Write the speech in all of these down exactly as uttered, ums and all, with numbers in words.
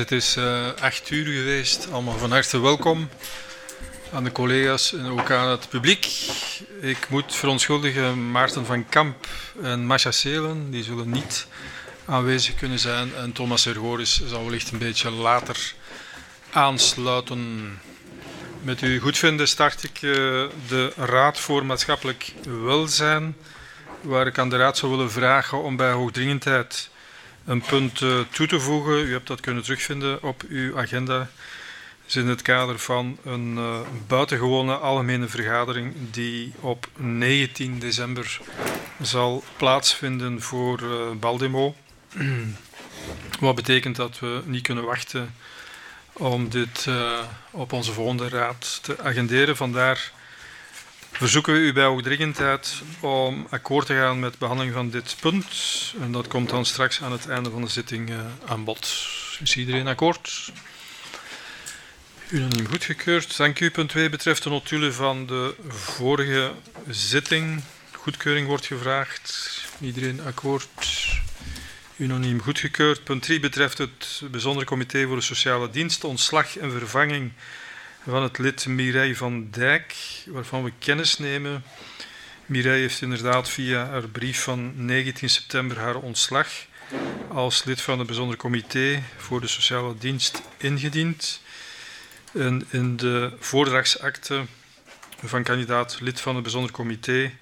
het is uh, acht uur geweest. Allemaal van harte welkom aan de collega's en ook aan het publiek. Ik moet verontschuldigen Maarten van Kamp en Masha Seelen. Die zullen niet aanwezig kunnen zijn. En Thomas Sergoris zal wellicht een beetje later aansluiten. Met uw goedvinden start ik uh, de Raad voor Maatschappelijk Welzijn, waar ik aan de Raad zou willen vragen om bij hoogdringendheid een punt uh, toe te voegen. U hebt dat kunnen terugvinden op uw agenda. Het is in het kader van een uh, buitengewone algemene vergadering die op negentien december zal plaatsvinden voor uh, Baldemo. Wat betekent dat we niet kunnen wachten om dit uh, op onze volgende raad te agenderen. Vandaar verzoeken we u bij hoogdringendheid om akkoord te gaan met de behandeling van dit punt. En dat komt dan straks aan het einde van de zitting uh, aan bod. Is iedereen akkoord? Unaniem goedgekeurd. Dank u. Punt twee betreft de notulen van de vorige zitting. Goedkeuring wordt gevraagd. Iedereen akkoord? Unaniem goedgekeurd. Punt drie betreft het bijzondere comité voor de sociale dienst, ontslag en vervanging van het lid Mireille van Dijk, waarvan we kennis nemen. Mireille heeft inderdaad via haar brief van negentien september haar ontslag als lid van het bijzondere comité voor de sociale dienst ingediend. En in de voordragsakte van kandidaat lid van het bijzonder comité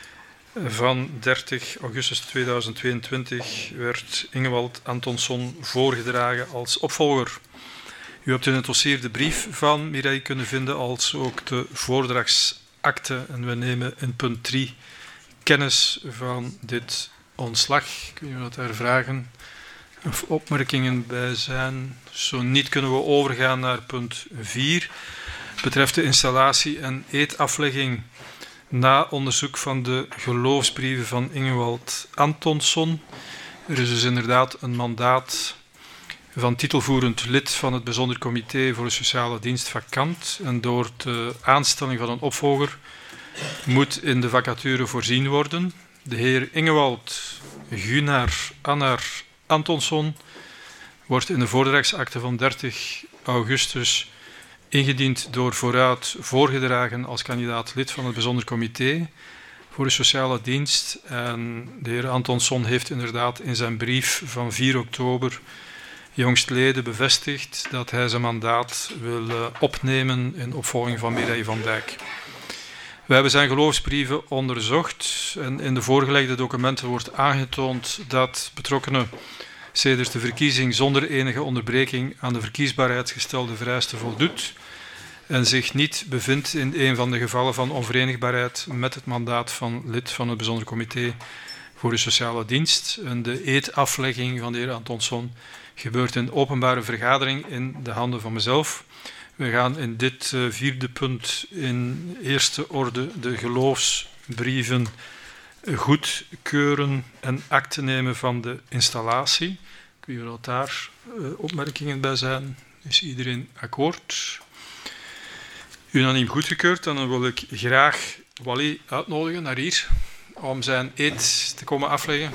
van dertig augustus tweeduizend tweeëntwintig werd Ingewald Antonsson voorgedragen als opvolger. U hebt in het dossier de brief van Mireille kunnen vinden, als ook de voordragsakte. En we nemen in punt drie kennis van dit ontslag. Kun je wat daar vragen of opmerkingen bij zijn? Zo niet kunnen we overgaan naar punt vier. Betreft de installatie en eedaflegging na onderzoek van de geloofsbrieven van Ingewald Antonsson. Er is dus inderdaad een mandaat van titelvoerend lid van het bijzonder comité voor de sociale dienst vakant. En door de aanstelling van een opvolger moet in de vacature voorzien worden. De heer Ingewald Gunnar Annar Antonsson wordt in de voordragsakte van dertig augustus ingediend door vooruit voorgedragen als kandidaat lid van het bijzonder comité voor de sociale dienst. En de heer Antonsson heeft inderdaad in zijn brief van vier oktober jongstleden bevestigd dat hij zijn mandaat wil uh, opnemen in opvolging van Mireille van Dijk. We hebben zijn geloofsbrieven onderzocht en in de voorgelegde documenten wordt aangetoond dat betrokkenen sedert de verkiezing zonder enige onderbreking aan de verkiesbaarheid gestelde vereisten voldoet en zich niet bevindt in een van de gevallen van onverenigbaarheid met het mandaat van lid van het bijzonder comité voor de sociale dienst. En de eedaflegging van de heer Antonsson gebeurt in openbare vergadering in de handen van mezelf. We gaan in dit uh, vierde punt in eerste orde de geloofsbrieven goedkeuren en akte nemen van de installatie. Kun je dat daar uh, opmerkingen bij zijn? Is iedereen akkoord? Unaniem goedgekeurd. Dan wil ik graag Wally uitnodigen naar hier om zijn eed te komen afleggen.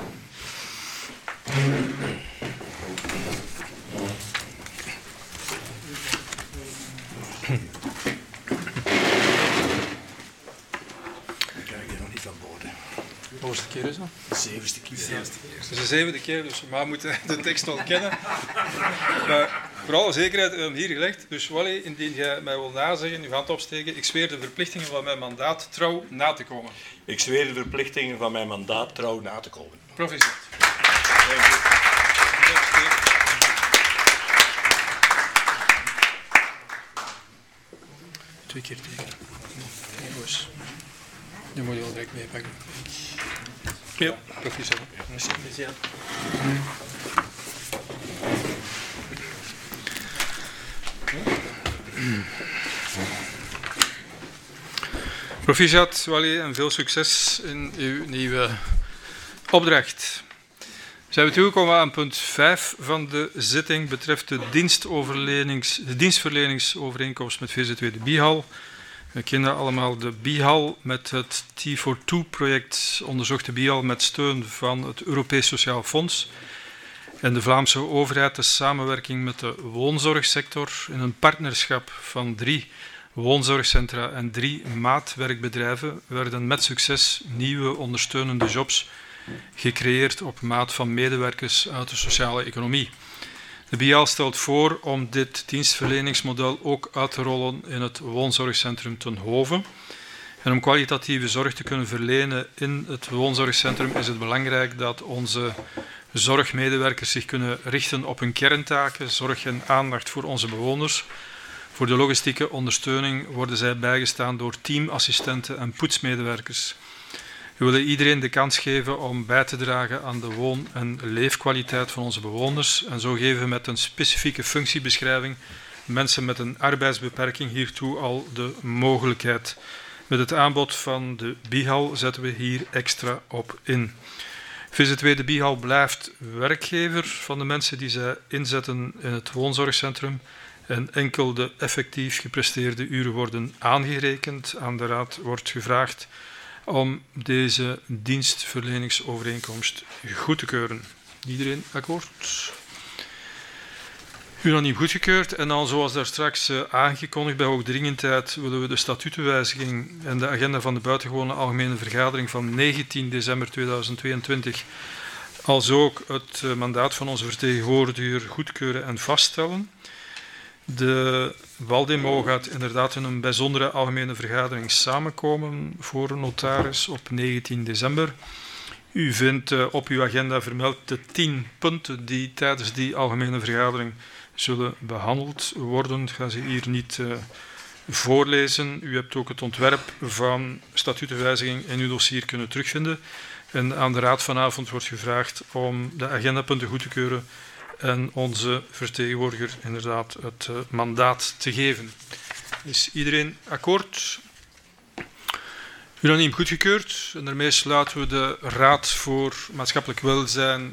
Hoogste keer is dat? De zevende keer. Ja. Het is de zevende keer, dus we moeten de tekst wel kennen. Maar voor alle zekerheid hebben we hier gelegd. Dus Wally, indien jij mij wil nazeggen, uw hand opsteken, ik zweer de verplichtingen van mijn mandaat trouw na te komen. Ik zweer de verplichtingen van mijn mandaat trouw na te komen. Proficiat. Twee keer tekenen. Jongens. Nu moet je wel direct meepakken. Ja, proficiat. Ja. Proficiat, Wally, en veel succes in uw nieuwe opdracht. Zijn we toegekomen aan punt vijf van de zitting, betreft de, de dienstverleningsovereenkomst met V Z W de Bihal. We kennen allemaal de Bihal met het T voor twee project, onderzocht de Bihal met steun van het Europees Sociaal Fonds. en de Vlaamse overheid de samenwerking met de woonzorgsector in een partnerschap van drie woonzorgcentra en drie maatwerkbedrijven werden met succes nieuwe ondersteunende jobs gecreëerd op maat van medewerkers uit de sociale economie. De B I A L stelt voor om dit dienstverleningsmodel ook uit te rollen in het woonzorgcentrum Ten Hove. En om kwalitatieve zorg te kunnen verlenen in het woonzorgcentrum is het belangrijk dat onze zorgmedewerkers zich kunnen richten op hun kerntaken, zorg en aandacht voor onze bewoners. Voor de logistieke ondersteuning worden zij bijgestaan door teamassistenten en poetsmedewerkers. We willen iedereen de kans geven om bij te dragen aan de woon- en leefkwaliteit van onze bewoners en zo geven we met een specifieke functiebeschrijving mensen met een arbeidsbeperking hiertoe al de mogelijkheid. Met het aanbod van de B I H A L zetten we hier extra op in. V Z W de B I H A L blijft werkgever van de mensen die zij inzetten in het woonzorgcentrum en enkel de effectief gepresteerde uren worden aangerekend. Aan de Raad wordt gevraagd om deze dienstverleningsovereenkomst goed te keuren. Iedereen akkoord? Unaniem goedgekeurd. En dan, zoals daar straks uh, aangekondigd bij hoogdringendheid, willen we de statutenwijziging en de agenda van de buitengewone algemene vergadering van negentien december tweeduizend tweeëntwintig, als ook het uh, mandaat van onze vertegenwoordiger goedkeuren en vaststellen. De Waldemo gaat inderdaad in een bijzondere algemene vergadering samenkomen voor een notaris op negentien december. U vindt uh, op uw agenda vermeld de tien punten die tijdens die algemene vergadering zullen behandeld worden. Ik ga ze hier niet uh, voorlezen. U hebt ook het ontwerp van statutenwijziging in uw dossier kunnen terugvinden. En aan de Raad vanavond wordt gevraagd om de agendapunten goed te keuren en onze vertegenwoordiger inderdaad het uh, mandaat te geven. Is iedereen akkoord? Unaniem goedgekeurd. En daarmee sluiten we de Raad voor Maatschappelijk Welzijn